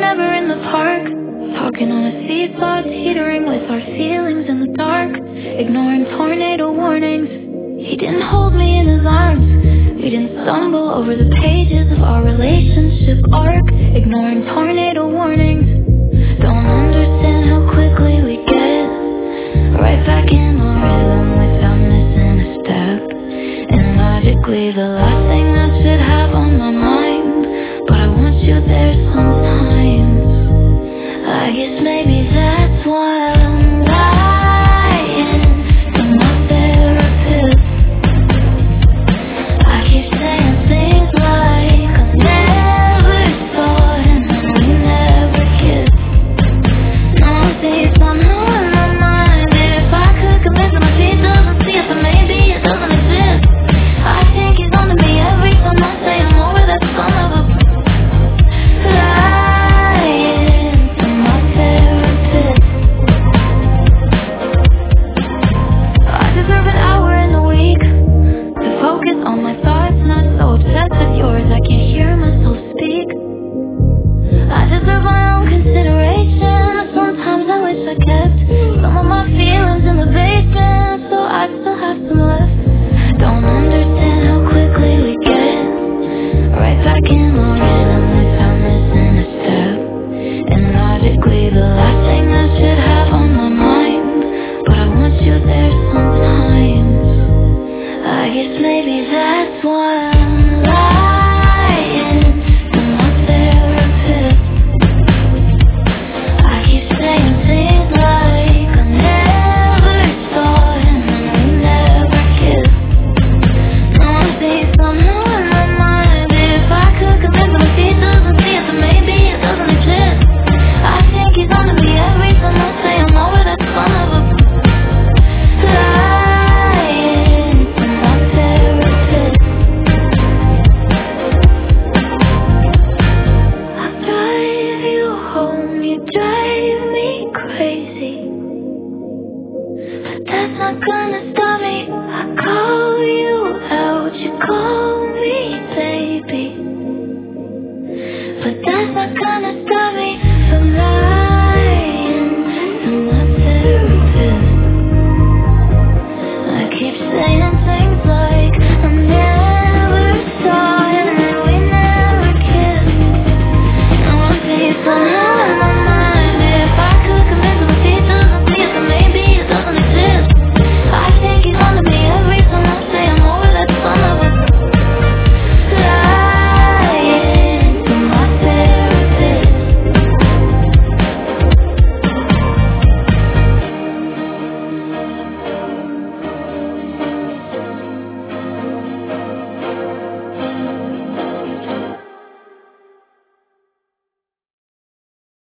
together in the park, talking on a seesaw, teetering with our feelings in the dark, ignoring tornado warnings. He didn't hold me in his arms. We didn't stumble over the pages of our relationship arc, ignoring tornado warnings. Don't understand how quickly we get right back in our rhythm.